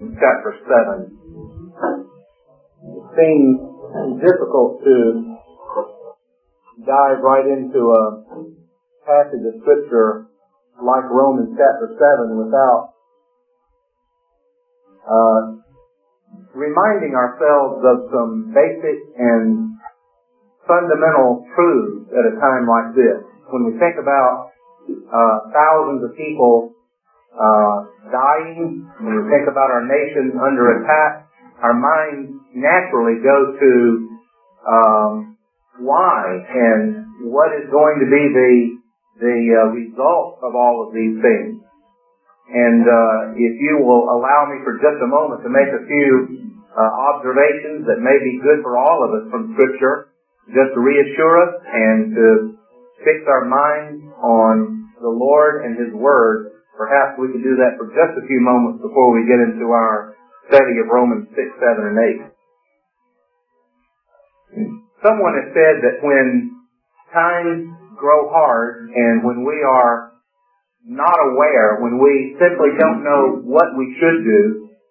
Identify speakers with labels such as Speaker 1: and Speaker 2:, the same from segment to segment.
Speaker 1: chapter 7. It seems difficult to dive right into a passage of Scripture like Romans chapter 7 without reminding ourselves of some basic and fundamental truths at a time like this. When we think about thousands of people dying, when we think about our nation under attack, our minds naturally go to why and what is going to be the result of all of these things. And if you will allow me for just a moment to make a few observations that may be good for all of us from Scripture, just to reassure us and to fix our minds on the Lord and His Word, perhaps we could do that for just a few moments before we get into our study of Romans 6, 7, and 8. Someone has said that when times grow hard and when we are not aware, when we simply don't know what we should do,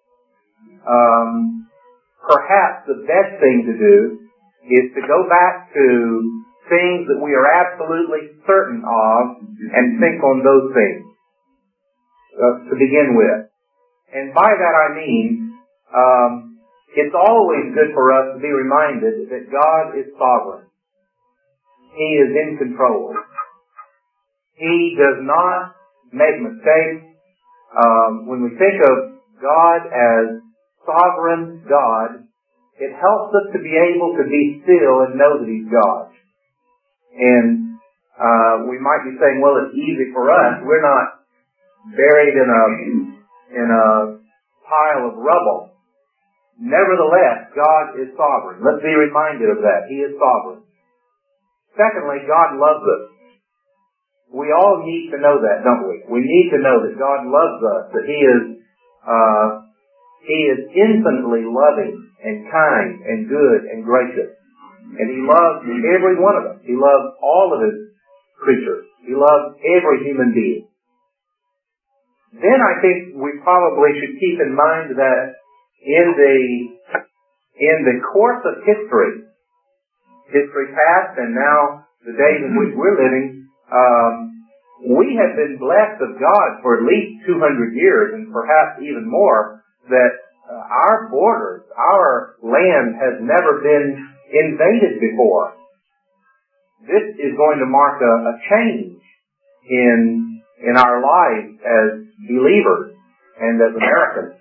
Speaker 1: perhaps the best thing to do is to go back to things that we are absolutely certain of and think on those things to begin with. And by that I mean, it's always good for us to be reminded that God is sovereign. He is in control. He does not make mistakes. When we think of God as sovereign God, it helps us to be able to be still and know that He's God. And we might be saying, well, it's easy for us. We're not buried in a pile of rubble. Nevertheless, God is sovereign. Let's be reminded of that. He is sovereign. Secondly, God loves us. We all need to know that, don't we? We need to know that God loves us, that He is infinitely loving and kind and good and gracious. And He loves every one of us. He loves all of His creatures. He loves every human being. Then I think we probably should keep in mind that in the course of history past and now the days in which we're living, we have been blessed of God for at least 200 years and perhaps even more, that our borders, our land has never been invaded before. This is going to mark a change in our lives as believers and as Americans.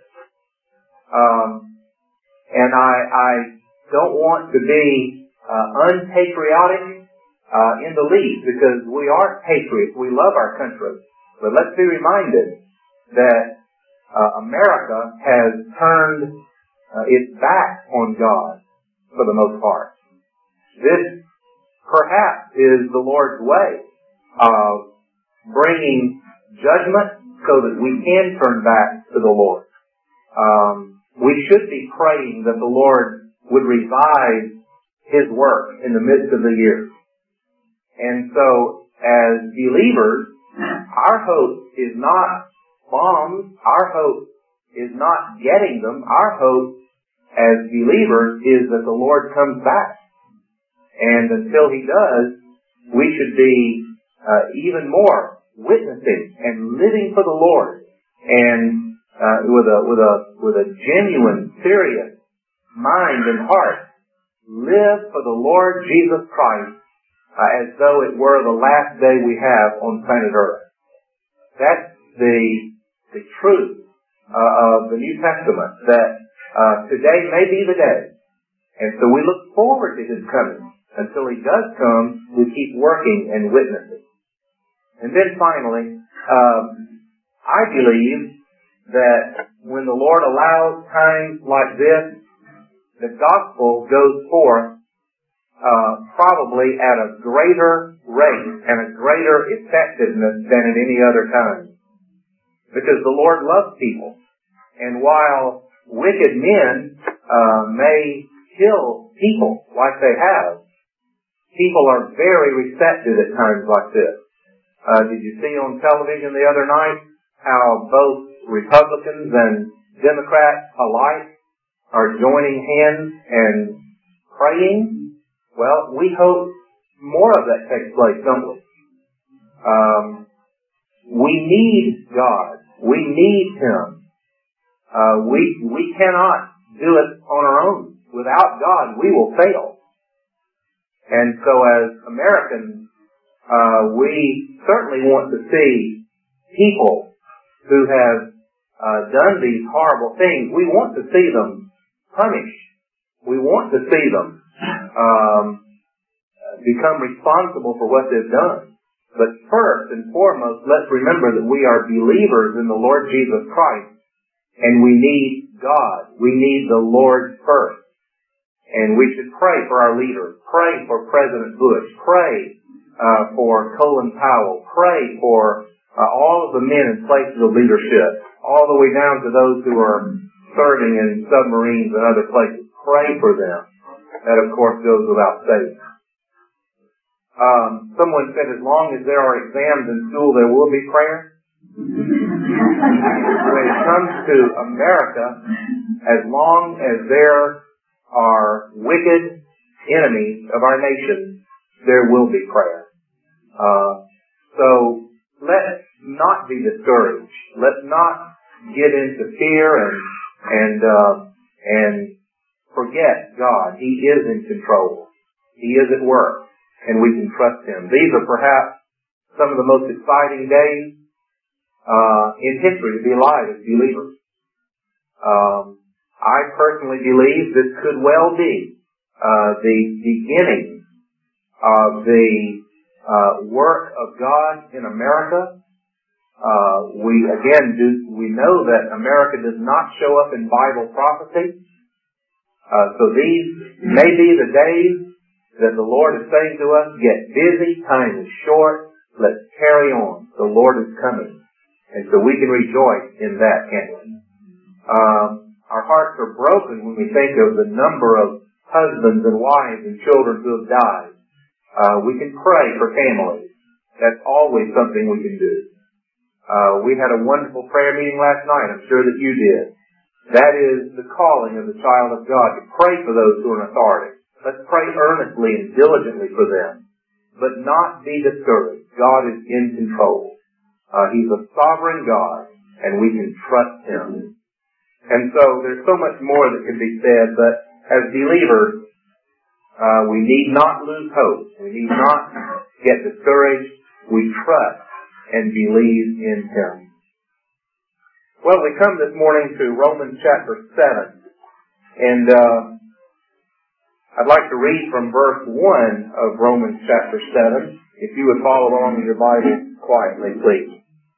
Speaker 1: And I don't want to be unpatriotic in the least, because we are patriots. We love our country. But let's be reminded that America has turned its back on God for the most part. This perhaps is the Lord's way of bringing judgment so that we can turn back to the Lord. We should be praying that the Lord would revive His work in the midst of the year. And so, as believers, our hope is not bombs. Our hope is not getting them. Our hope as believers is that the Lord comes back. And until He does, we should be even more witnessing and living for the Lord, and with a genuine, serious mind and heart, live for the Lord Jesus Christ as though it were the last day we have on planet Earth. That's the truth of the New Testament, that today may be the day. And so we look forward to His coming. Until He does come, we keep working and witnessing. And then finally, I believe that when the Lord allows times like this, the gospel goes forth probably at a greater rate and a greater effectiveness than at any other time. Because the Lord loves people. And while wicked men may kill people like they have, people are very receptive at times like this. Did you see on television the other night how both Republicans and Democrats alike are joining hands and praying. Well, we hope more of that takes place, don't we? We need God. We need Him. We cannot do it on our own. Without God, we will fail. And so as Americans, we certainly want to see people who have done these horrible things. We want to see them punished. We want to see them become responsible for what they've done. But first and foremost, let's remember that we are believers in the Lord Jesus Christ, and we need God. We need the Lord first. And we should pray for our leaders. Pray for President Bush. Pray for Colin Powell. Pray for all of the men in places of leadership, all the way down to those who are serving in submarines and other places. Pray for them. That, of course, goes without saying. Someone said, as long as there are exams in school, there will be prayer. When it comes to America, as long as there are wicked enemies of our nation, there will be prayer. So let's not be discouraged. Let's not get into fear and forget God. He is in control. He is at work, and we can trust Him. These are perhaps some of the most exciting days in history to be alive as believers. I personally believe this could well be the beginning of the work of God in America. We know that America does not show up in Bible prophecy. So these may be the days that the Lord is saying to us, get busy, time is short, let's carry on. The Lord is coming. And so we can rejoice in that, can't we? Our hearts are broken when we think of the number of husbands and wives and children who have died. We can pray for families. That's always something we can do. We had a wonderful prayer meeting last night. I'm sure that you did. That is the calling of the child of God, to pray for those who are in authority. Let's pray earnestly and diligently for them, but not be discouraged. God is in control. He's a sovereign God, and we can trust Him. And so there's so much more that can be said, but as believers, we need not lose hope. We need not get discouraged. We trust and believe in Him. Well, we come this morning to Romans chapter 7, and I'd like to read from verse 1 of Romans chapter 7. If you would follow along in your Bible quietly, please.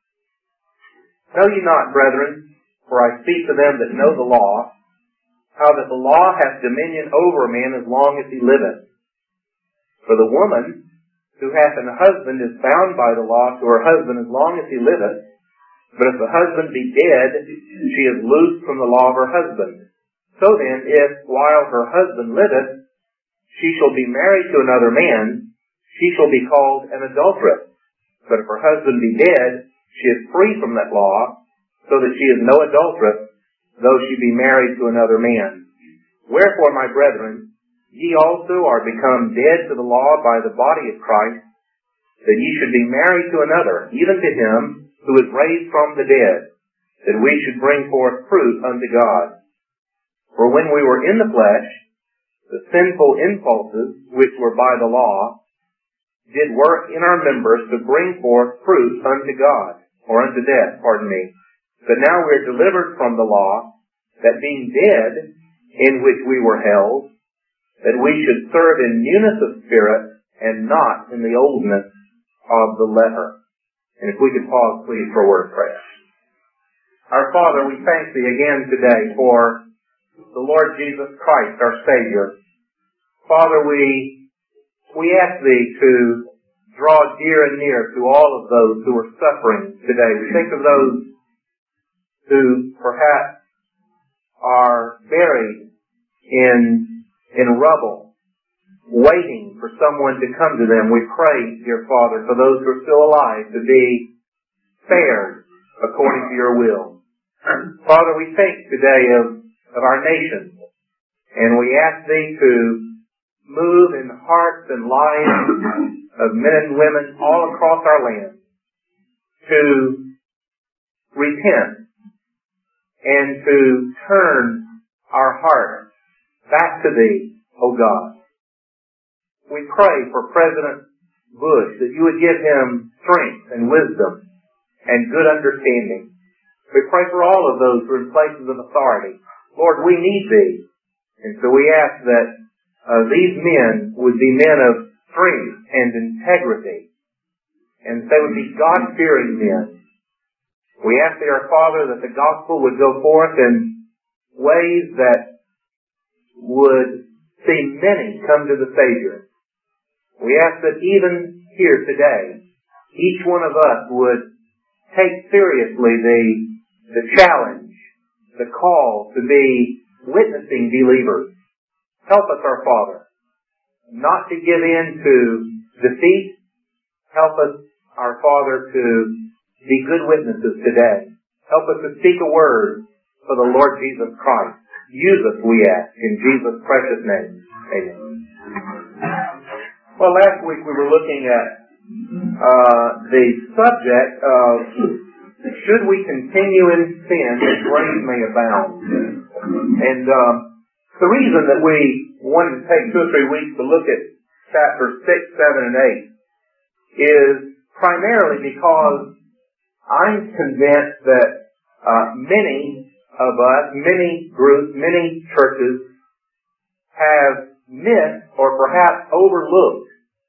Speaker 1: Know ye not, brethren, for I speak to them that know the law, how that the law hath dominion over a man as long as he liveth. For the woman who hath an husband is bound by the law to her husband as long as he liveth. But if the husband be dead, she is loosed from the law of her husband. So then, if, while her husband liveth, she shall be married to another man, she shall be called an adulteress. But if her husband be dead, she is free from that law, so that she is no adulteress, though she be married to another man. Wherefore, my brethren, ye also are become dead to the law by the body of Christ, that ye should be married to another, even to him who is raised from the dead, that we should bring forth fruit unto God. For when we were in the flesh, the sinful impulses, which were by the law, did work in our members to bring forth fruit unto God, or unto death, But now we are delivered from the law, that being dead, in which we were held, that we should serve in newness of spirit, and not in the oldness of the letter. And if we could pause, please, for a word of prayer. Our Father, we thank Thee again today for the Lord Jesus Christ, our Savior. Father, we ask Thee to draw dear and near to all of those who are suffering today. We think of those who perhaps are buried in rubble, waiting for someone to come to them. We pray, dear Father, for those who are still alive to be spared according to Your will. Father, we think today of our nation, and we ask Thee to move in the hearts and lives of men and women all across our land to repent and to turn our hearts back to Thee, O God. We pray for President Bush that You would give him strength and wisdom and good understanding. We pray for all of those who are in places of authority. Lord, we need Thee. And so we ask that these men would be men of strength and integrity, and they would be God-fearing men. We ask Thee, our Father, that the gospel would go forth in ways that would see many come to the Savior. We ask that even here today, each one of us would take seriously the challenge, the call to be witnessing believers. Help us, our Father, not to give in to defeat. Help us, our Father, to be good witnesses today. Help us to speak a word for the Lord Jesus Christ. Use us, we ask, in Jesus' precious name. Amen. Well, last week we were looking at the subject of should we continue in sin that grace may abound. And the reason that we wanted to take 2 or 3 weeks to look at chapters 6, 7, and 8 is primarily because I'm convinced that many of us, many groups, many churches have missed or perhaps overlooked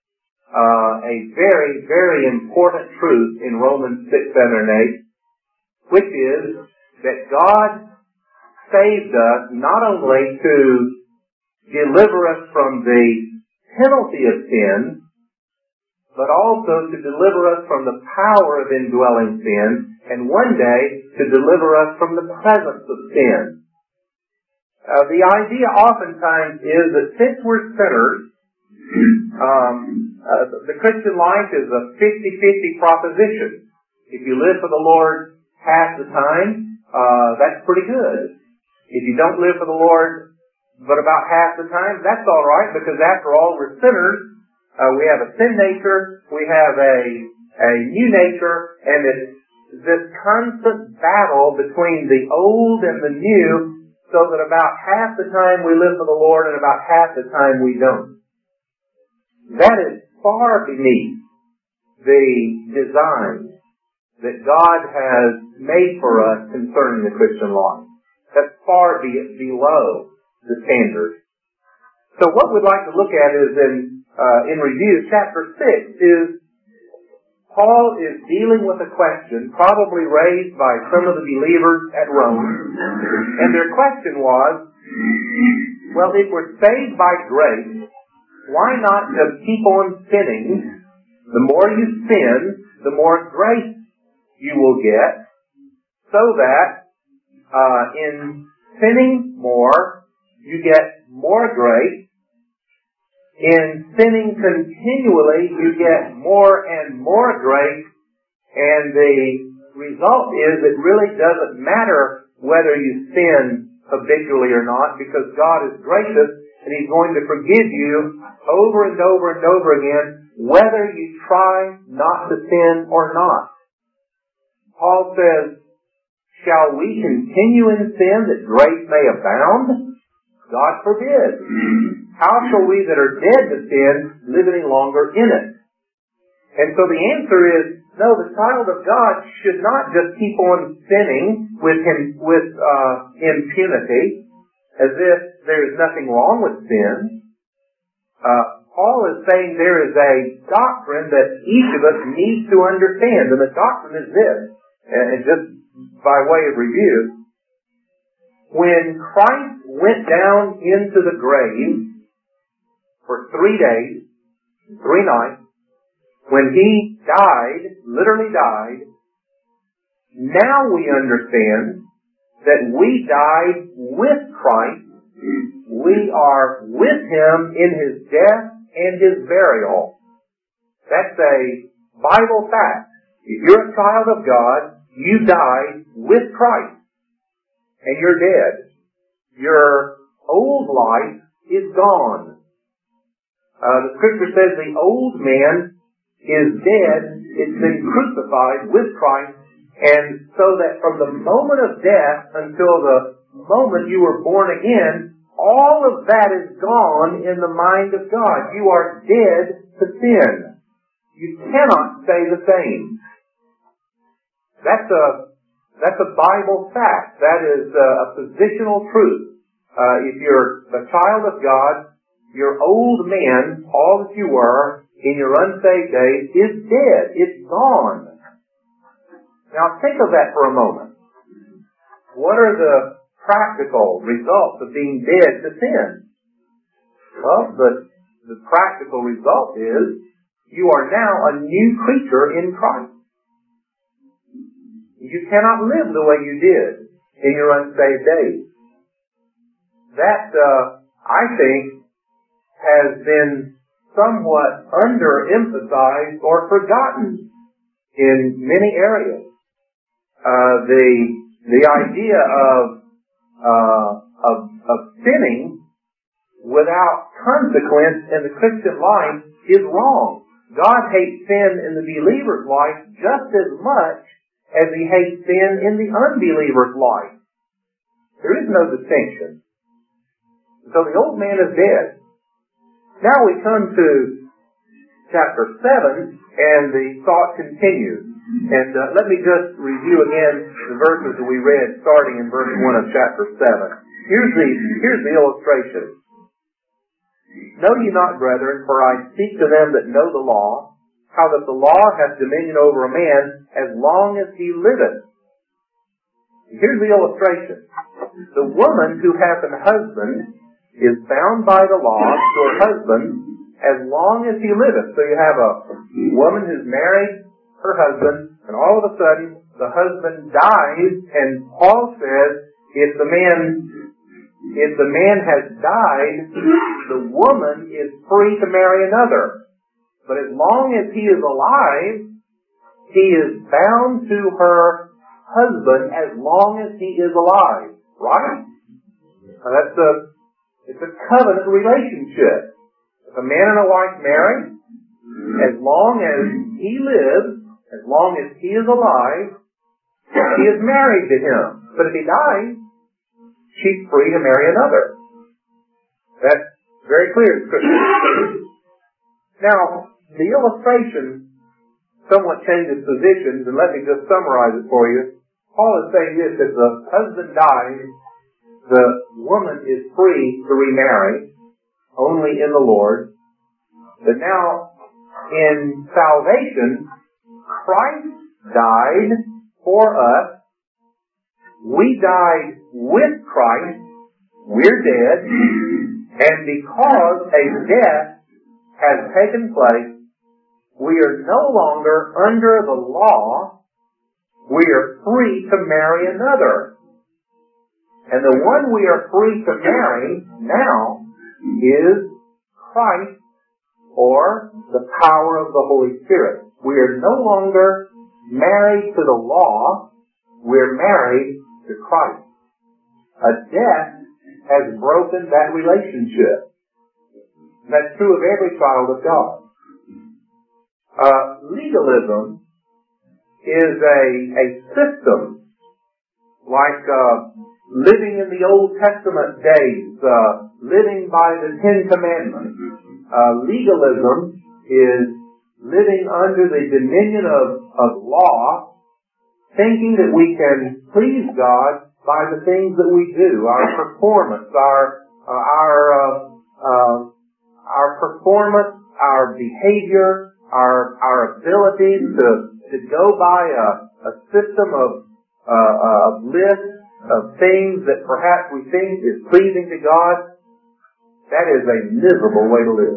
Speaker 1: a very, very important truth in Romans 6, 7, and 8, which is that God saved us not only to deliver us from the penalty of sin, but also to deliver us from the power of indwelling sin, and one day to deliver us from the presence of sin. The idea oftentimes is that since we're sinners, the Christian life is a 50-50 proposition. If you live for the Lord half the time, that's pretty good. If you don't live for the Lord but about half the time, that's all right, because after all, we're sinners. We have a sin nature, we have a new nature, and it's this constant battle between the old and the new, so that about half the time we live for the Lord and about half the time we don't. That is far beneath the design that God has made for us concerning the Christian life. That's far below the standard. So what we'd like to look at is in review, chapter 6 is Paul is dealing with a question probably raised by some of the believers at Rome. And their question was, well, if we're saved by grace, why not just keep on sinning? The more you sin, the more grace you will get, so that in sinning more, you get more grace. In sinning continually, you get more and more grace, and the result is it really doesn't matter whether you sin habitually or not, because God is gracious and He's going to forgive you over and over and over again, whether you try not to sin or not. Paul says, shall we continue in sin that grace may abound? God forbid. How shall we that are dead to sin live any longer in it? And so the answer is, no, the child of God should not just keep on sinning with impunity, as if there is nothing wrong with sin. Paul is saying there is a doctrine that each of us needs to understand, and the doctrine is this, and just by way of review, when Christ went down into the grave for 3 days, 3 nights, when He died, literally died, now we understand that we died with Christ. We are with Him in His death and His burial. That's a Bible fact. If you're a child of God, you died with Christ. and you're dead. Your old life is gone. The Scripture says the old man is dead. It's been crucified with Christ. And so that from the moment of death until the moment you were born again, all of that is gone in the mind of God. You are dead to sin. You cannot stay the same. That's a Bible fact. That is a positional truth. If you're a child of God, your old man, all that you were in your unsaved days, is dead. It's gone. Now think of that for a moment. What are the practical results of being dead to sin? Well, the practical result is you are now a new creature in Christ. You cannot live the way you did in your unsaved days. That, I think, has been somewhat underemphasized or forgotten in many areas. The idea of sinning without consequence in the Christian life is wrong. God hates sin in the believer's life just as much as He hates sin in the unbeliever's life. There is no distinction. So the old man is dead. Now we come to chapter 7, and the thought continues. And let me just review again the verses that we read starting in verse 1 of chapter 7. Here's the illustration. Know ye not, brethren, for I speak to them that know the law, how that the law hath dominion over a man as long as he liveth. Here's the illustration. The woman who hath an husband is bound by the law to her husband as long as he liveth. So you have a woman who's married her husband, and all of a sudden the husband dies, and Paul says if the man has died, the woman is free to marry another. But as long as he is alive, he is bound to her husband as long as he is alive. Right? Now it's a covenant relationship. If a man and a wife marry, as long as he lives, as long as he is alive, she is married to him. But if he dies, she's free to marry another. That's very clear in Scripture. Now, the illustration somewhat changes positions, and let me just summarize it for you. Paul is saying this: if the husband dies, the woman is free to remarry, only in the Lord. But now, in salvation, Christ died for us. We died with Christ. We're dead. And because a death has taken place, we are no longer under the law. We are free to marry another. And the one we are free to marry now is Christ, or the power of the Holy Spirit. We are no longer married to the law. We're married to Christ. A death has broken that relationship. And that's true of every child of God. Legalism is a system like living in the Old Testament days, living by the Ten Commandments. Legalism is living under the dominion of law, thinking that we can please God by the things that we do, our performance, our performance, our behavior, our ability to go by a system of lists of things that perhaps we think is pleasing to God. That is a miserable way to live.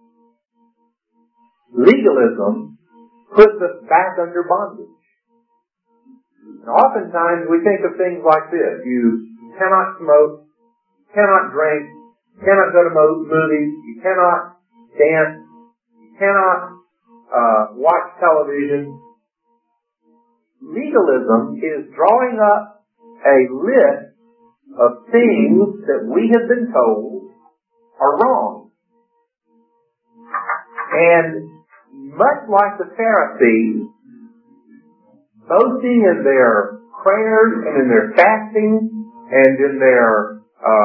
Speaker 1: Legalism puts us back under bondage. And oftentimes we think of things like this. You cannot smoke, cannot drink, cannot go to movies, you cannot dance, you cannot watch television. Legalism is drawing up a list of things that we have been told are wrong. And much like the Pharisees, boasting in their prayers and in their fasting and in their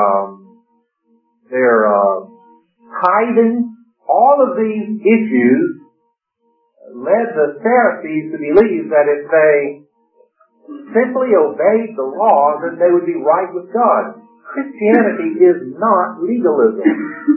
Speaker 1: tithing, all of these issues led the Pharisees to believe that if they simply obeyed the law, then they would be right with God. Christianity is not legalism.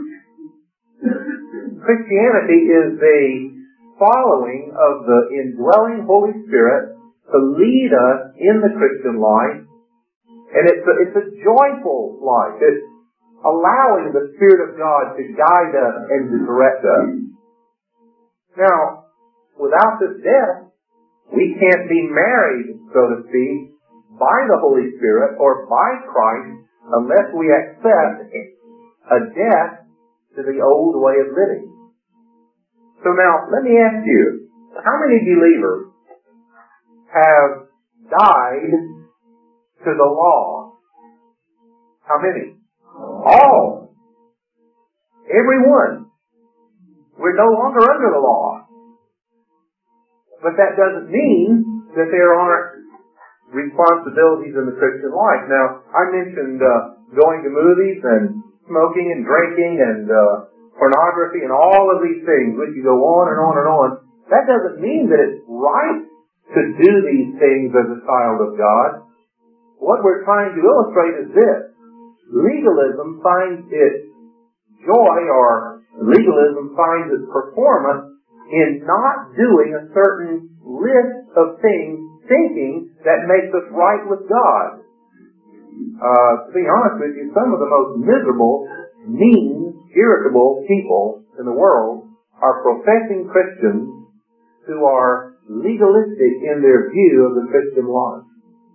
Speaker 1: Christianity is the following of the indwelling Holy Spirit to lead us in the Christian life. And it's a joyful life. It's allowing the Spirit of God to guide us and to direct us. Now, without this death, we can't be married, so to speak, by the Holy Spirit or by Christ unless we accept a death to the old way of living. So now, let me ask you, how many believers have died to the law? How many? All. Everyone. We're no longer under the law. But that doesn't mean that there aren't responsibilities in the Christian life. Now, I mentioned going to movies and smoking and drinking and pornography and all of these things. We could go on and on and on. That doesn't mean that it's right to do these things as a child of God. What we're trying to illustrate is this. Legalism finds its joy, or legalism finds its performance in not doing a certain list of things, thinking that makes us right with God. To be honest with you, some of the most miserable, mean, irritable people in the world are professing Christians who are legalistic in their view of the Christian life.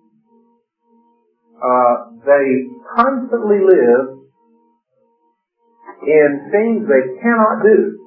Speaker 1: They constantly live in things they cannot do.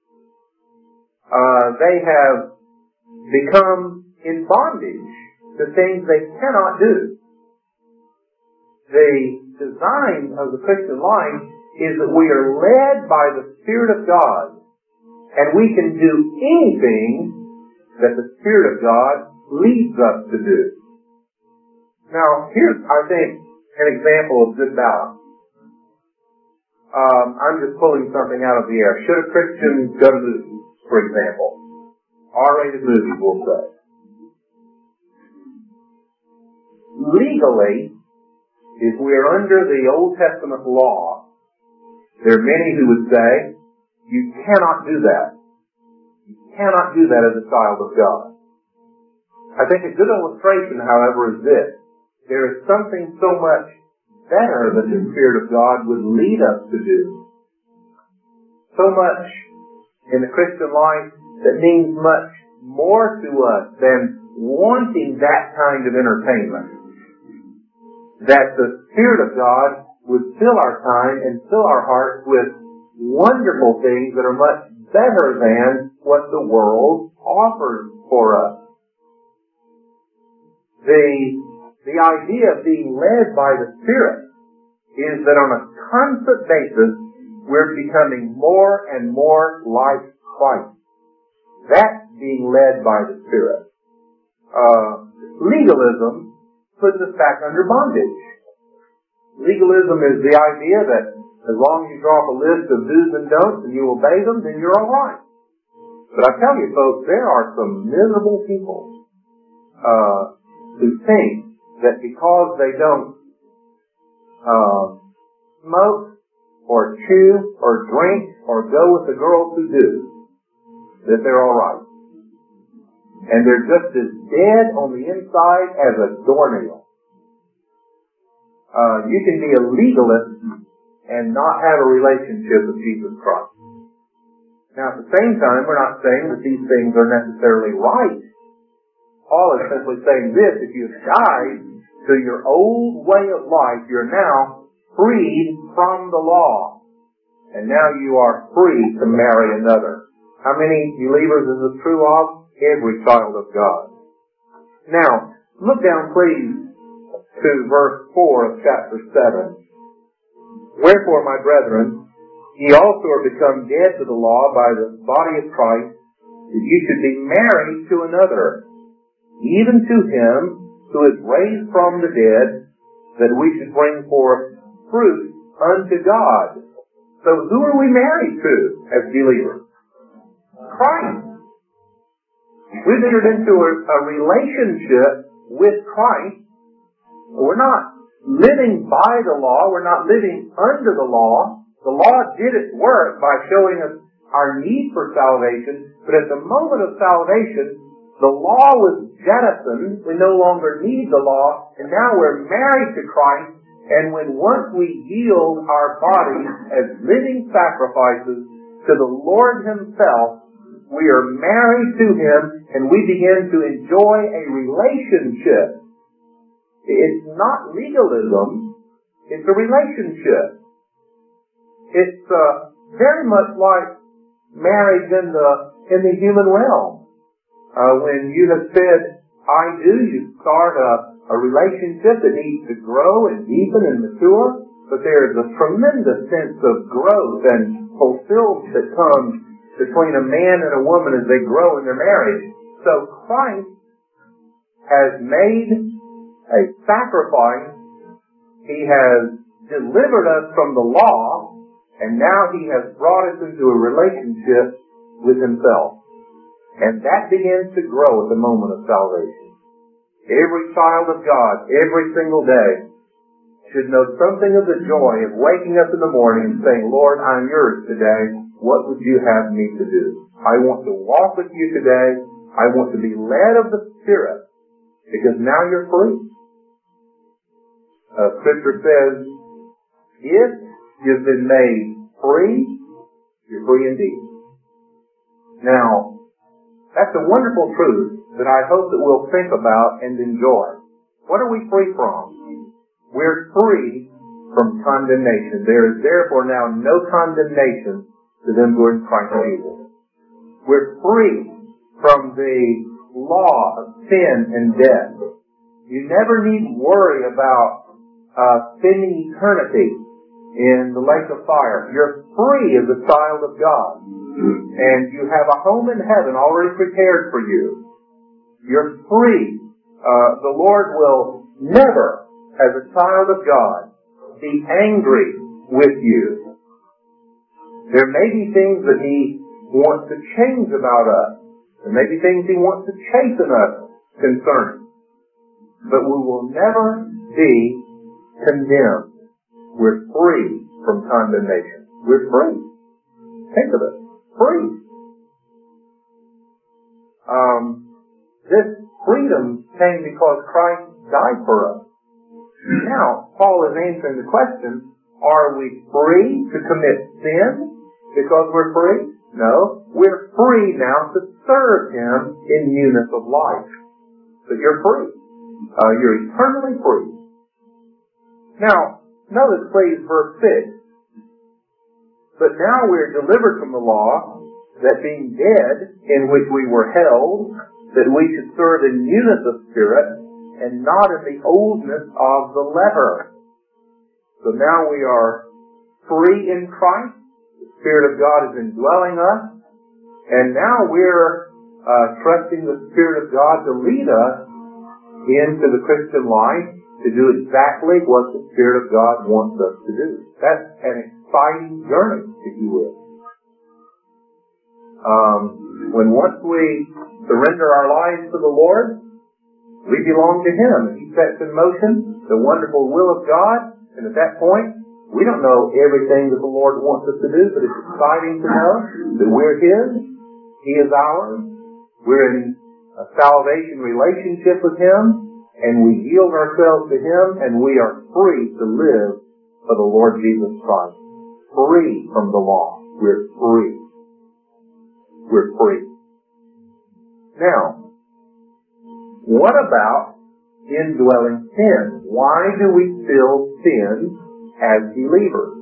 Speaker 1: They have become in bondage to things they cannot do. The design of the Christian life is that we are led by the Spirit of God, and we can do anything that the Spirit of God leads us to do. Now, here's, I think, an example of good balance. I'm just pulling something out of the air. Should a Christian go to movies, for example? R-rated movies, we'll say. Legally, if we're under the Old Testament law, there are many who would say, you cannot do that. You cannot do that as a child of God. I think a good illustration, however, is this. There is something so much better that the Spirit of God would lead us to do. So much in the Christian life that means much more to us than wanting that kind of entertainment. That the Spirit of God would fill our time and fill our hearts with wonderful things that are much better than what the world offers for us. The idea of being led by the Spirit is that on a constant basis, we're becoming more and more like Christ. That's being led by the Spirit. Legalism puts us back under bondage. Legalism is the idea that as long as you draw up a list of do's and don'ts and you obey them, then you're all right. But I tell you, folks, there are some miserable people who think that because they don't smoke or chew or drink or go with the girls who do, that they're all right. And they're just as dead on the inside as a doornail. You can be a legalist and not have a relationship with Jesus Christ. Now, at the same time, we're not saying that these things are necessarily right. Paul is simply saying this: if you've died to your old way of life, you're now freed from the law. And now you are free to marry another. How many believers is this true of? Every child of God. Now, look down, please, to verse 4 of chapter 7. Wherefore, my brethren, ye also are become dead to the law by the body of Christ, that ye should be married to another, even to him who is raised from the dead, that we should bring forth fruit unto God. So who are we married to as believers? Christ. We've entered into a relationship with Christ. We're not living by the law. We're not living under the law. The law did its work by showing us our need for salvation, but at the moment of salvation, the law was jettisoned. We no longer need the law, and now we're married to Christ, and once we yield our bodies as living sacrifices to the Lord Himself, we are married to Him, and we begin to enjoy a relationship. It's not legalism, it's a relationship. It's very much like marriage in the human realm. When you have said, I do, you start a relationship that needs to grow and deepen and mature, but there is a tremendous sense of growth and fulfillment that comes between a man and a woman as they grow in their marriage. So Christ has made a sacrifice. He has delivered us from the law, and now He has brought us into a relationship with Himself. And that begins to grow at the moment of salvation. Every child of God, every single day, should know something of the joy of waking up in the morning and saying, Lord, I'm yours today. What would you have me to do? I want to walk with you today. I want to be led of the Spirit, because now you're free. Scripture says, if you've been made free, you're free indeed. Now, that's a wonderful truth that I hope that we'll think about and enjoy. What are we free from? We're free from condemnation. There is therefore now no condemnation to them who are in Christ Jesus. We're free from the law of sin and death. You never need worry about spending eternity in the lake of fire. You're free as a child of God. And you have a home in heaven already prepared for you. You're free. The Lord will never, as a child of God, be angry with you. There may be things that He wants to change about us. There may be things He wants to chasten us concerning. But we will never be condemned. We're free from condemnation. We're free. Think of it. Free. This freedom came because Christ died for us. Now, Paul is answering the question, are we free to commit sin because we're free? No. We're free now to serve Him in newness of life. But you're free. You're eternally free. Now, notice please verse 6. But now we're delivered from the law, that being dead, in which we were held, that we should serve in newness of spirit, and not in the oldness of the letter. So now we are free in Christ. The Spirit of God is indwelling us. And now we're trusting the Spirit of God to lead us into the Christian life to do exactly what the Spirit of God wants us to do. That's an exciting journey, if you will. When once we surrender our lives to the Lord, we belong to Him. And He sets in motion the wonderful will of God. And at that point, we don't know everything that the Lord wants us to do, but it's exciting to know that we're His. He is ours. We're in a salvation relationship with Him. And we yield ourselves to Him, and we are free to live for the Lord Jesus Christ. Free from the law. We're free. We're free. Now, what about indwelling sin? Why do we still sin as believers?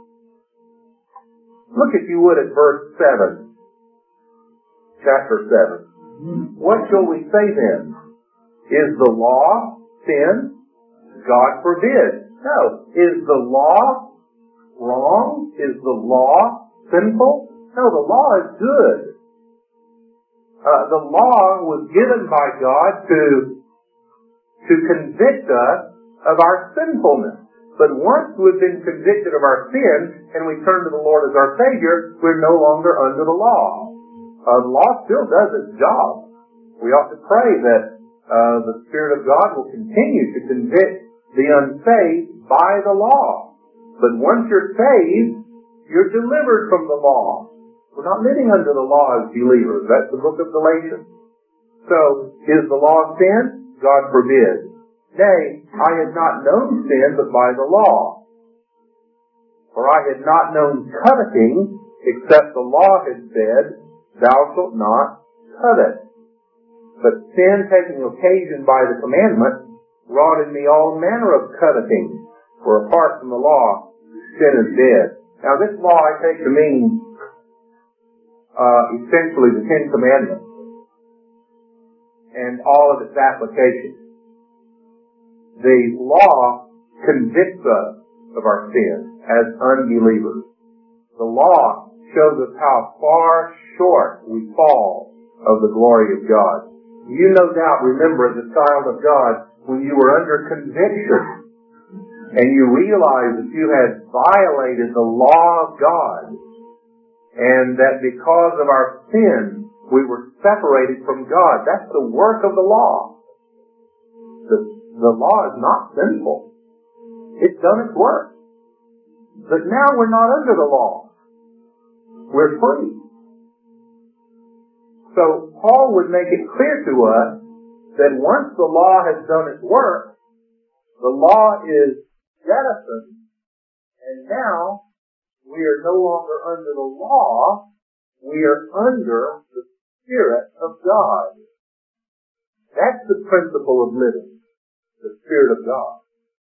Speaker 1: Look, if you would, at verse 7. Chapter 7. What shall we say then? Is the law sin? God forbid. No. Is the law wrong? Is the law sinful? No, the law is good. The law was given by God to convict us of our sinfulness. But once we've been convicted of our sin and we turn to the Lord as our Savior, we're no longer under the law. The law still does its job. We ought to pray that the Spirit of God will continue to convict the unsaved by the law. But once you're saved, you're delivered from the law. We're not living under the law as believers. That's the book of Galatians. So, is the law sin? God forbid. Nay, I had not known sin but by the law. For I had not known coveting, except the law had said, Thou shalt not covet. But sin, taking occasion by the commandment, wrought in me all manner of coveting. For apart from the law, sin is dead. Now this law I take to mean essentially the Ten Commandments and all of its applications. The law convicts us of our sin as unbelievers. The law shows us how far short we fall of the glory of God. You no doubt remember as a child of God when you were under conviction and you realized that you had violated the law of God and that because of our sin we were separated from God. That's the work of the law. The law is not sinful. It's done its work. But now we're not under the law. We're free. So Paul would make it clear to us that once the law has done its work, the law is jettisoned, and now we are no longer under the law, we are under the Spirit of God. That's the principle of living. The Spirit of God.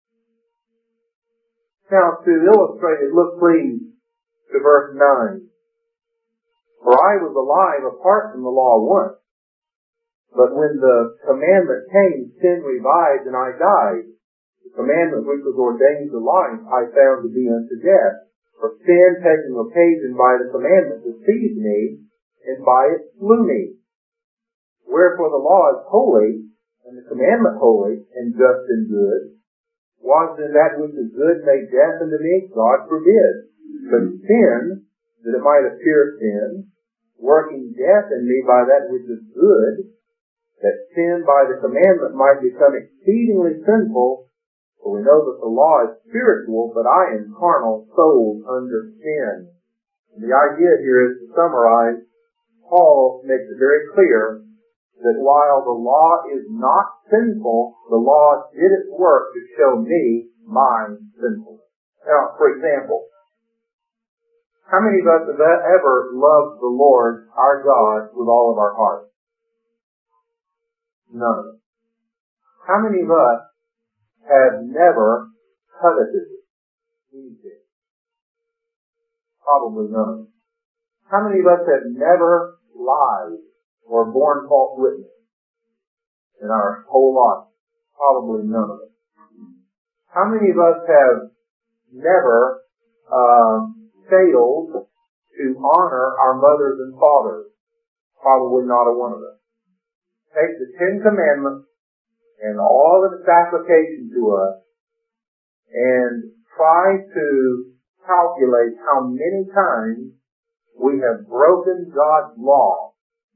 Speaker 1: Now, to illustrate it, look please to verse 9. For I was alive apart from the law once, but when the commandment came, sin revived and I died. The commandment which was ordained to life I found to be unto death. For sin, taking occasion by the commandment, deceived me, and by it slew me. Wherefore the law is holy, and the commandment holy, and just and good. Was then that which is good made death unto me? God forbid. But sin, that it might appear sin, working death in me by that which is good, that sin by the commandment might become exceedingly sinful, for we know that the law is spiritual, but I am carnal, sold under sin. And the idea here is to summarize, Paul makes it very clear that while the law is not sinful, the law did its work to show me my sinfulness. Now, for example, how many of us have ever loved the Lord, our God, with all of our heart? None of us. How many of us have never coveted anything? Probably none of us. How many of us have never lied or borne false witness in our whole life? Probably none of us. How many of us have never failed to honor our mothers and fathers? Probably not a one of us. Take the Ten Commandments and all of its application to us and try to calculate how many times we have broken God's law.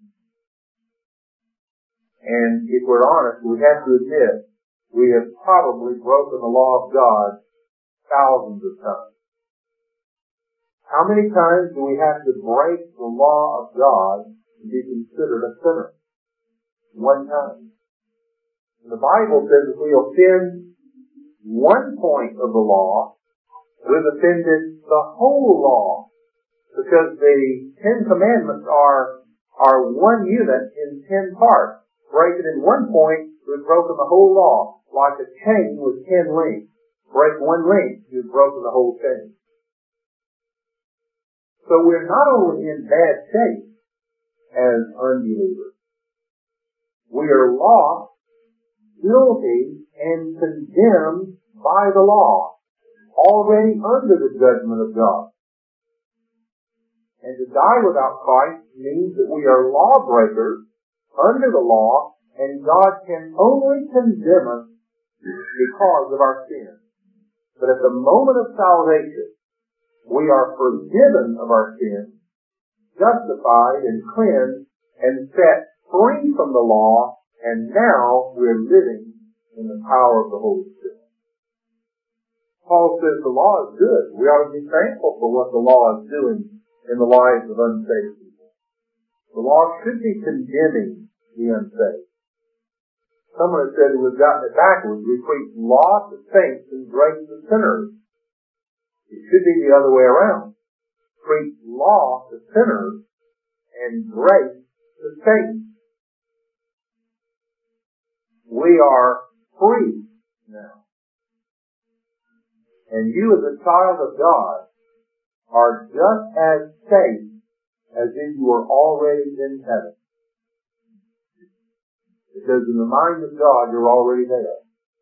Speaker 1: And if we're honest, we have to admit we have probably broken the law of God thousands of times. How many times do we have to break the law of God to be considered a sinner? One time. And the Bible says if we offend one point of the law, we've offended the whole law. Because the Ten Commandments are one unit in 10 parts. Break it in one point, we've broken the whole law. Like a chain with 10 links. Break one link, you've broken the whole chain. So we're not only in bad shape as unbelievers, we are lost guilty and condemned by the law, already under the judgment of God. And to die without Christ means that we are lawbreakers under the law, and God can only condemn us because of our sin. But at the moment of salvation, we are forgiven of our sin, justified and cleansed, and set free from the law, and now we're living in the power of the Holy Spirit. Paul says the law is good. We ought to be thankful for what the law is doing in the lives of unsaved people. The law should be condemning the unsaved. Someone has said that we've gotten it backwards. We preach law to saints and grace to sinners. It should be the other way around. Preach law to sinners and grace to saints. We are free now. And you as a child of God are just as safe as if you were already in heaven. Because in the mind of God, you're already there.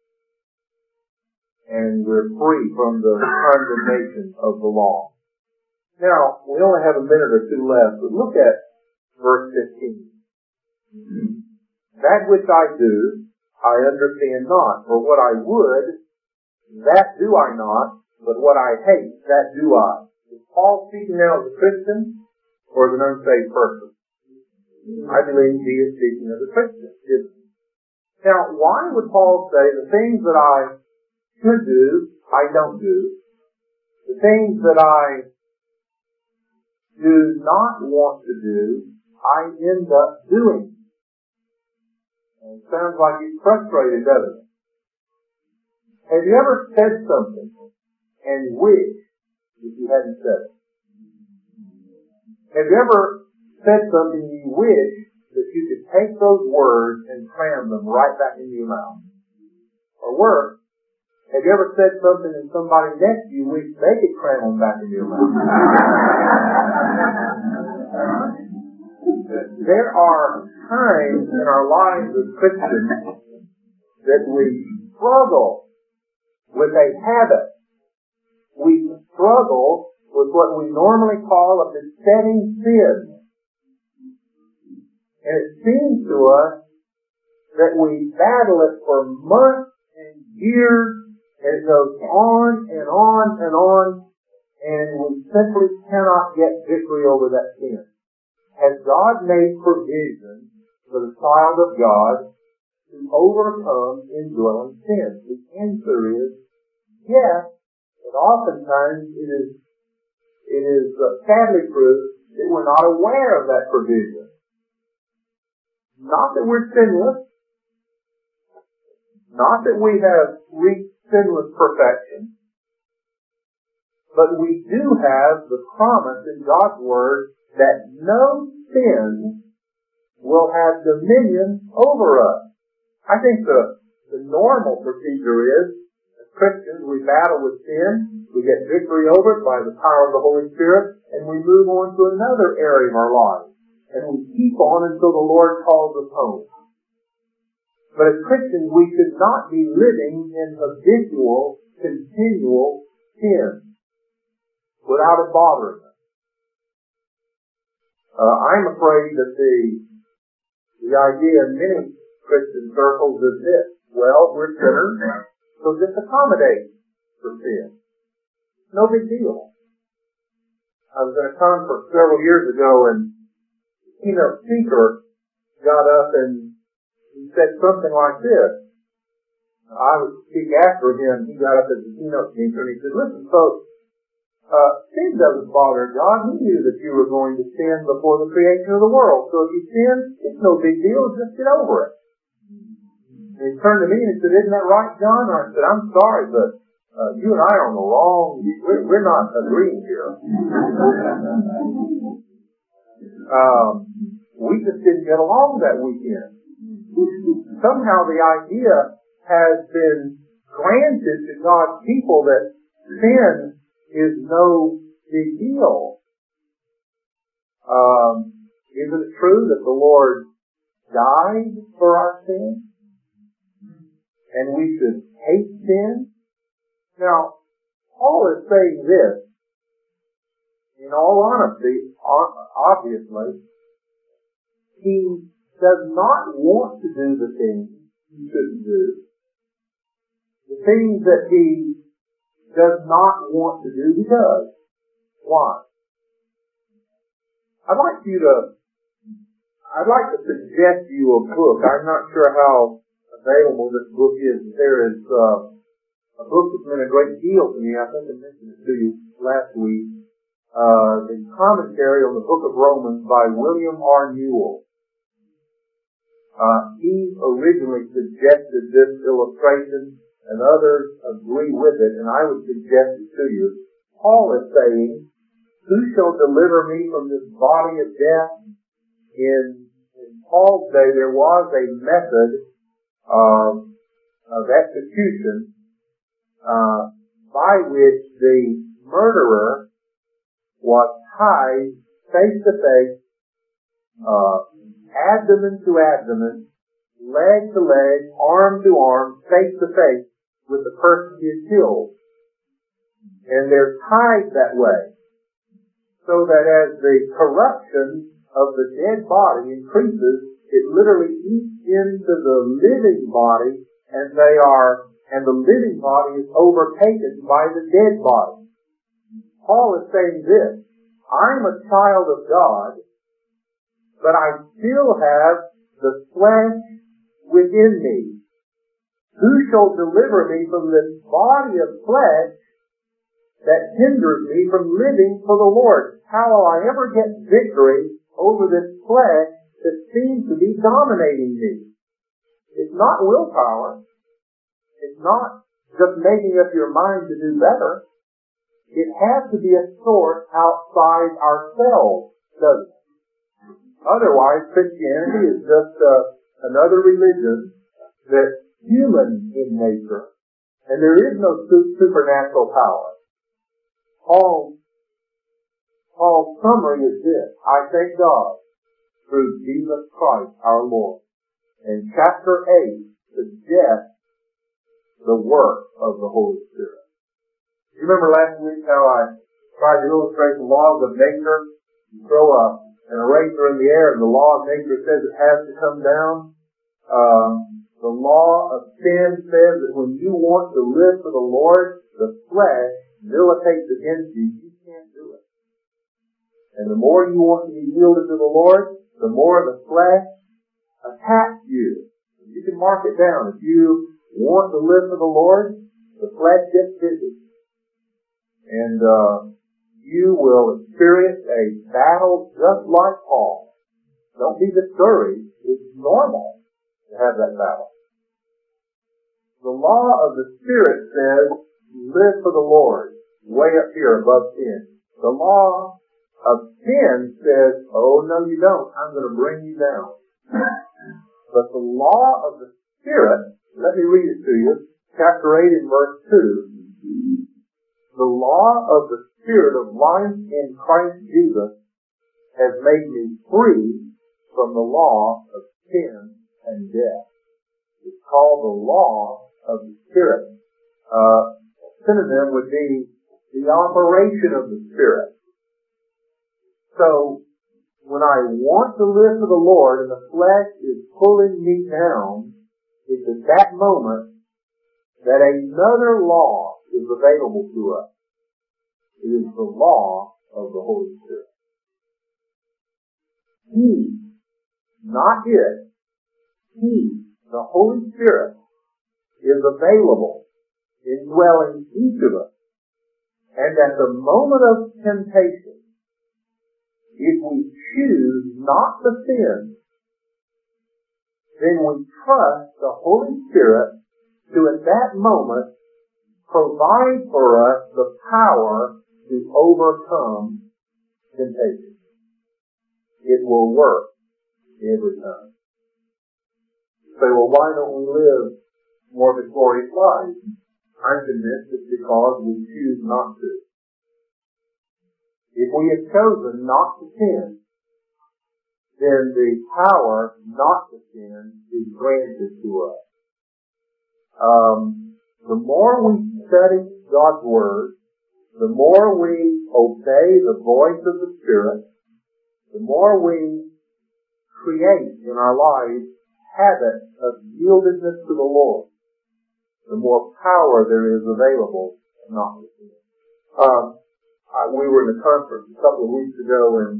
Speaker 1: And we're free from the condemnation of the law. Now, we only have a minute or two left, but look at verse 15. That which I do, I understand not. For what I would, that do I not, but what I hate, that do I. Is Paul speaking now as a Christian or as an unsaved person? I believe he is speaking as a Christian, isn't he? Now, why would Paul say the things that I should do, I don't do? The things that I do not want to do, I end up doing. And it sounds like he's frustrated, doesn't it? Have you ever said something and wished that you hadn't said it? Have you ever said something you wish that you could take those words and cram them right back into your mouth? Or worse, have you ever said something and somebody next to you wish they could cram them back into your mouth? There are times in our lives as Christians that we struggle with a habit. We struggle with what we normally call a besetting sin. And it seems to us that we battle it for months and years, and it goes on and on and on, and we simply cannot get victory over that sin. Has God made provision for the child of God to overcome indwelling sin? The answer is yes, but oftentimes it is sadly proved that we're not aware of that provision. Not that we're sinless, not that we have reached sinless perfection, but we do have the promise in God's Word that no sin will have dominion over us. I think the normal procedure is, as Christians, we battle with sin, we get victory over it by the power of the Holy Spirit, and we move on to another area of our lives. And we keep on until the Lord calls us home. But as Christians, we should not be living in habitual, continual sin without it bothering us. I'm afraid that the idea in many Christian circles is this: well, we're sinners, so just accommodate for sin. No big deal. I was at a conference several years ago, and the keynote speaker got up and he said something like this. I would speak after him. He got up as the keynote speaker and he said, listen, folks, sin doesn't bother God. He knew that you were going to sin before the creation of the world. So if you sin, it's no big deal. Just get over it. And he turned to me and he said, isn't that right, John? And I said, I'm sorry, but you and I are on the wrong, we're not agreeing here. We just didn't get along that weekend. Somehow the idea has been granted to God's people that sin is no big deal. Isn't it true that the Lord died for our sin?
Speaker 2: and we should hate sin. Now, Paul is saying this, in all honesty, obviously, he does not want to do the things he shouldn't do. The things that he does not want to do, he does. Why? I'd like to suggest to you a book. I'm not sure how available this book is. There is a book that's meant a great deal to me. I think I mentioned it to you last week. The commentary on the book of Romans by William R. Newell. He originally suggested this illustration, and others agree with it, and I would suggest it to you. Paul is saying, who shall deliver me from this body of death? In Paul's day, there was a method of execution by which the murderer was tied face to face, abdomen to abdomen, leg to leg, arm to arm, face to face with the person he had killed. And they're tied that way, so that as the corruption of the dead body increases, it literally eats into the living body, and the living body is overtaken by the dead body. Paul is saying this: I'm a child of God, but I still have the flesh within me. Who shall deliver me from this body of flesh that hinders me from living for the Lord? How will I ever get victory over this flesh that seems to be dominating me? It's not willpower. It's not just making up your mind to do better. It has to be a source outside ourselves, doesn't it? Otherwise, Christianity is just another religion that's human in nature, and there is no supernatural power. Paul's summary is this: I thank God through Jesus Christ our Lord. And chapter 8 suggests the work of the Holy Spirit. You remember last week how I tried to illustrate the laws of nature? You throw an eraser in the air and the law of nature says it has to come down. The law of sin says that when you want to live for the Lord, the flesh militates against you. You can't do it. And the more you want to be yielded to the Lord, the more the flesh attacks you. You can mark it down. If you want to live for the Lord, the flesh gets busy. And you will experience a battle just like Paul. Don't be discouraged. It's normal to have that battle. The law of the Spirit says, live for the Lord, way up here above sin. The law of sin says, oh, no, you don't. I'm going to bring you down. But the law of the Spirit, let me read it to you, chapter 8 and verse 2. The law of the Spirit of life in Christ Jesus has made me free from the law of sin and death. It's called the law of the Spirit. A synonym would be the operation of the Spirit. So, when I want to live for the Lord and the flesh is pulling me down, it's at that moment that another law is available to us. It is the law of the Holy Spirit. He, not it, He, the Holy Spirit, is available indwelling each of us. And at the moment of temptation, if we choose not to sin, then we trust the Holy Spirit to at that moment provide for us the power to overcome temptation. It will work every time. You say, well, why don't we live more victorious lives? I'm convinced it's because we choose not to. If we have chosen not to sin, then the power not to sin is granted to us. The more we study God's Word, the more we obey the voice of the Spirit, the more we create in our lives habits of yieldedness to the Lord, the more power there is available not to sin. We were in a conference a couple of weeks ago, and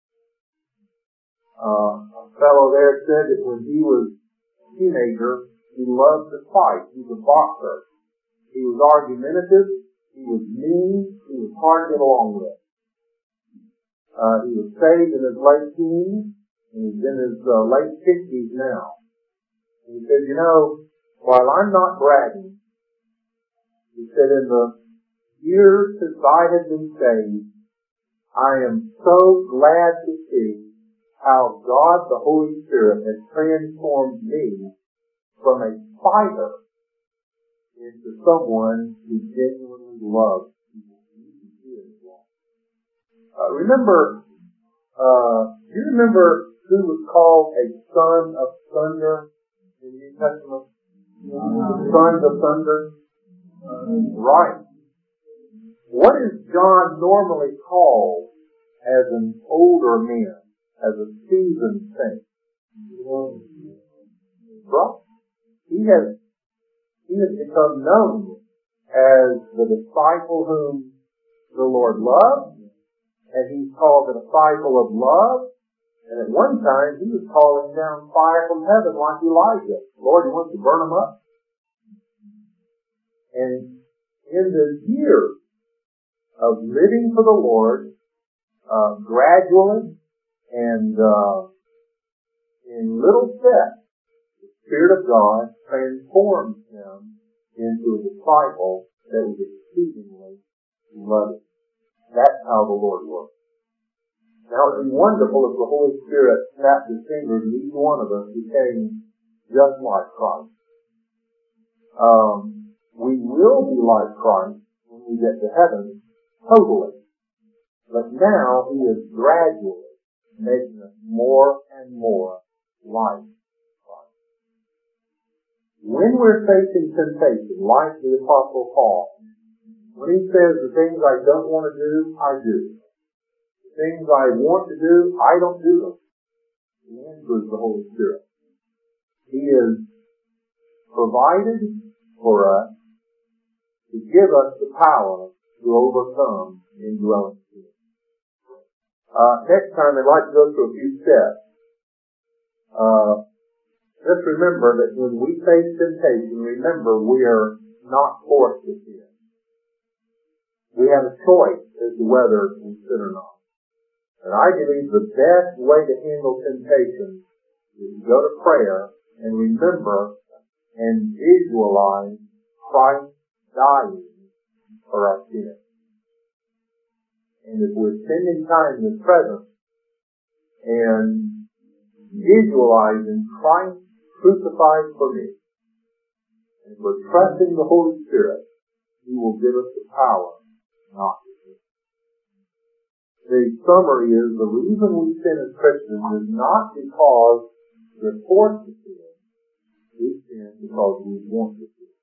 Speaker 2: a fellow there said that when he was a teenager, he loved to fight. He was a boxer. He was argumentative. He was mean. He was hard to get along with. He was saved in his late teens, and he's in his late 60s now. And he said, while I'm not bragging, he said, in the years since I have been saved, I am so glad to see how God, the Holy Spirit, has transformed me from a fighter into someone who genuinely loves people. Do you remember who was called a son of thunder in the New Testament? The sons of thunder? Right. What is John normally called as an older man, as a seasoned saint? Right. He has become known as the disciple whom the Lord loved, and he's called a disciple of love. And at one time, he was calling down fire from heaven like Elijah. Lord, you want to burn them up? And in the years of living for the Lord, gradually and in little steps, the Spirit of God transformed him into a disciple that was exceedingly loving. That's how the Lord works. Now, it would be wonderful if the Holy Spirit snapped his fingers and each one of us became just like Christ. We will be like Christ when we get to heaven, totally. But now he is gradually making us more and more like Christ. When we're facing temptation, like the Apostle Paul, when he says the things I don't want to do, I do. The things I want to do, I don't do them. The answer is the Holy Spirit. He is provided for us to give us the power to overcome indwelling sin. Next time I'd like to go through a few steps. Just remember that when we face temptation, remember we are not forced to sin. We have a choice as to whether we sin or not. And I believe the best way to handle temptation is to go to prayer and remember and visualize Christ dying for our sins. And if we're spending time in His presence and visualizing Christ crucified for me, and we're trusting the Holy Spirit, He will give us the power not to sin. The summary is the reason we sin as Christians is not because we're forced to sin. We sin because we want to sin.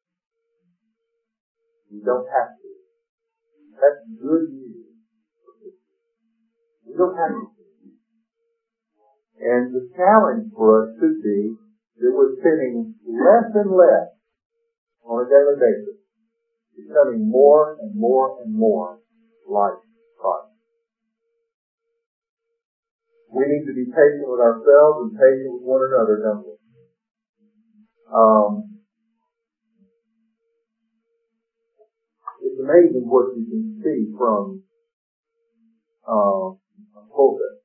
Speaker 2: We don't have to. That's good news for Christians. We don't have to sin. And the challenge for us should be that we're sinning less and less on a daily basis, becoming more and more and more like Christ. We need to be patient with ourselves and patient with one another, don't we? It's amazing what you can see from a pulpit.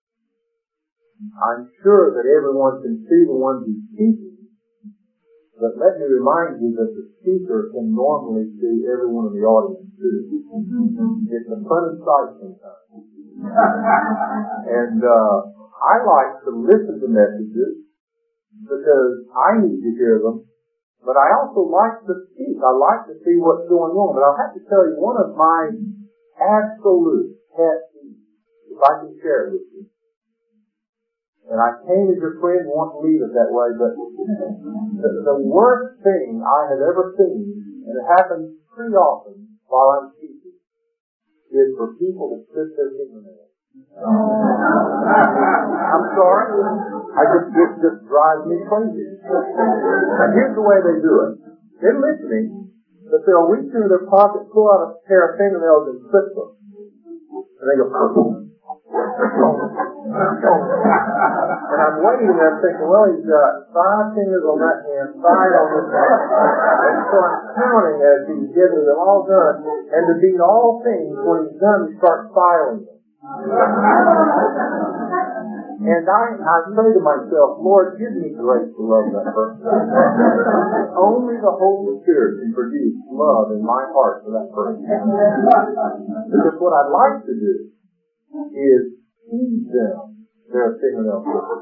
Speaker 2: I'm sure that everyone can see the one who's speaking, but let me remind you that the speaker can normally see everyone in the audience too. It's a funny sight sometimes. And I like to listen to messages because I need to hear them, but I also like to speak. I like to see what's going on. But I'll have to tell you one of my absolute pet peeves, if I can share it with you. And I came as your friend and want to leave it that way, but the worst thing I have ever seen, and it happens pretty often while I'm teaching, is for people to spit their fingernails. I'm sorry. It just drives me crazy. And here's the way they do it. They're listening, but they'll reach into their pocket, pull out a pair of fingernails and clip them. And they go, and I'm waiting and I'm thinking, well, he's got 5 fingers on that hand, 5 on this hand. And so I'm counting as he's getting them all done. And to beat all things, when he's done, he starts filing them. And I say to myself, Lord, give me grace to love that person. Only the Holy Spirit can produce love in my heart for that person. Because what I'd like to do is feed them their fingernail clippers.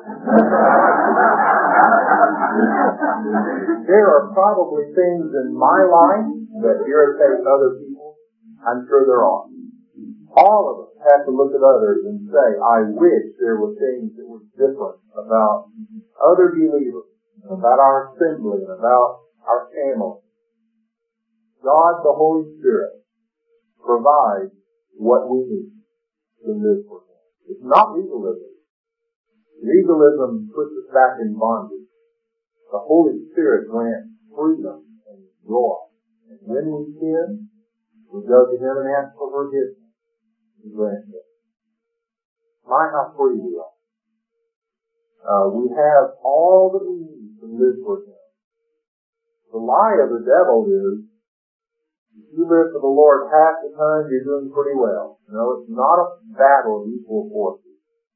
Speaker 2: There are probably things in my life that irritate other people. I'm sure there are. All of us have to look at others and say, I wish there were things that were different about other believers, about our assembly, and about our family. God, the Holy Spirit, provides what we need to live for Him. It's not legalism. Legalism puts us back in bondage. The Holy Spirit grants freedom and joy. And when we sin, we go to Him and ask for forgiveness. He grants it. My, how free we are. We have all that we need to live for Him. The lie of the devil is, if you live for the Lord half the time, you're doing pretty well. No, it's not a battle of equal forces.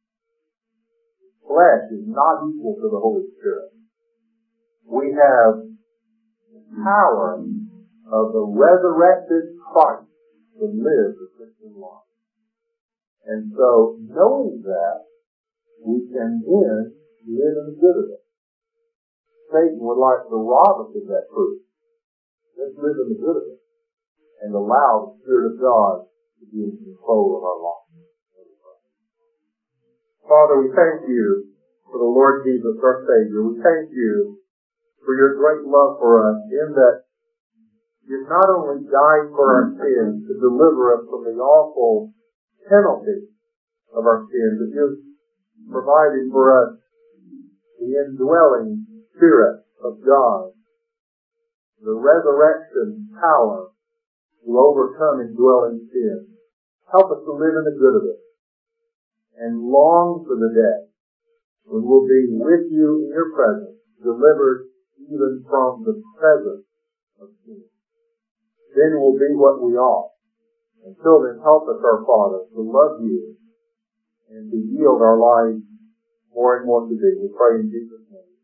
Speaker 2: Flesh is not equal to the Holy Spirit. We have the power of the resurrected Christ to live the Christian life. And so, knowing that, we can then live in the good of it. Satan would like to rob us of that truth. Let's live in the good of it and allow the Spirit of God to be in control of our lives. Father, we thank you for the Lord Jesus, our Savior. We thank you for your great love for us in that you've not only died for our sins to deliver us from the awful penalty of our sins, but you've provided for us the indwelling Spirit of God, the resurrection power to overcome indwelling sin. Help us to live in the good of it and long for the day when we'll be with you in your presence, delivered even from the presence of sin. Then we'll be what we are. Until then, help us, our Father, to love you and to yield our lives more and more to thee. We pray in Jesus' name.